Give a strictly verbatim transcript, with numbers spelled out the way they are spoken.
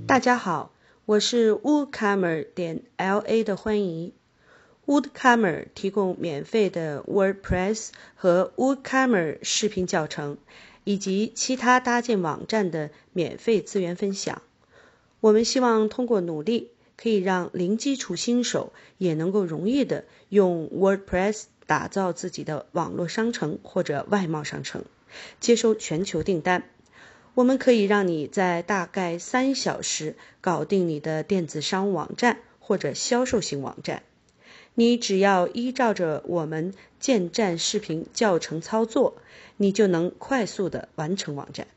大家好，我是 woodcomer 点 L A 的欢迎。woodcomer 提供免费的 WordPress 和 woodcomer 视频教程，以及其他搭建网站的免费资源分享。我们希望通过努力，可以让零基础新手也能够容易的用 WordPress 打造自己的网络商城或者外贸商城，接收全球订单。我们可以让你在大概三小时搞定你的电子商务网站或者销售型网站。你只要依照着我们建站视频教程操作，你就能快速的完成网站。